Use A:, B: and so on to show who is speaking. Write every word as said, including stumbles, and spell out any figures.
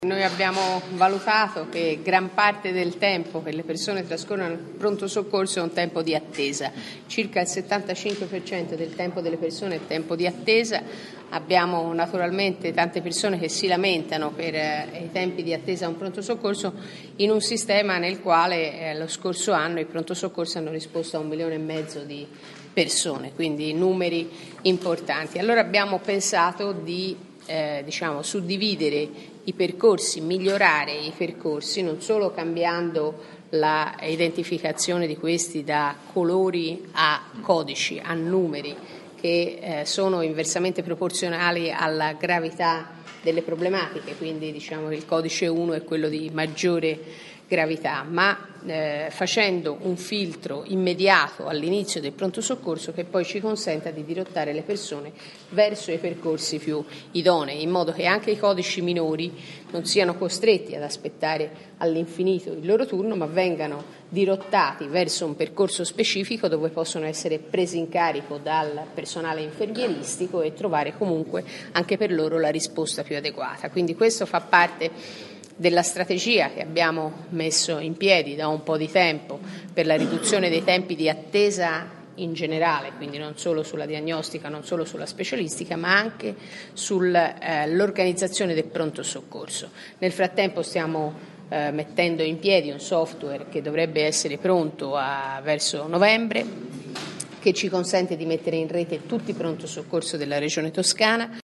A: Noi abbiamo valutato che gran parte del tempo che le persone trascorrono al pronto soccorso è un tempo di attesa, circa il settantacinque per cento del tempo delle persone è tempo di attesa. Abbiamo naturalmente tante persone che si lamentano per eh, i tempi di attesa a un pronto soccorso in un sistema nel quale eh, lo scorso anno i pronto soccorso hanno risposto a un milione e mezzo di persone, quindi numeri importanti. Allora abbiamo pensato di Eh, diciamo, suddividere i percorsi, migliorare i percorsi, non solo cambiando la identificazione di questi da colori a codici, a numeri, che eh, sono inversamente proporzionali alla gravità delle problematiche, quindi diciamo che il codice uno è quello di maggiore gravità, ma eh, facendo un filtro immediato all'inizio del pronto soccorso che poi ci consenta di dirottare le persone verso i percorsi più idonei, in modo che anche i codici minori non siano costretti ad aspettare all'infinito il loro turno, ma vengano dirottati verso un percorso specifico dove possono essere presi in carico dal personale infermieristico e trovare comunque anche per loro la risposta più adeguata. Quindi questo fa parte della strategia che abbiamo messo in piedi da un po' di tempo per la riduzione dei tempi di attesa in generale, quindi non solo sulla diagnostica, non solo sulla specialistica, ma anche sull'organizzazione eh, del pronto soccorso. Nel frattempo stiamo eh, mettendo in piedi un software che dovrebbe essere pronto a, verso novembre, che ci consente di mettere in rete tutti i pronto soccorso della Regione Toscana.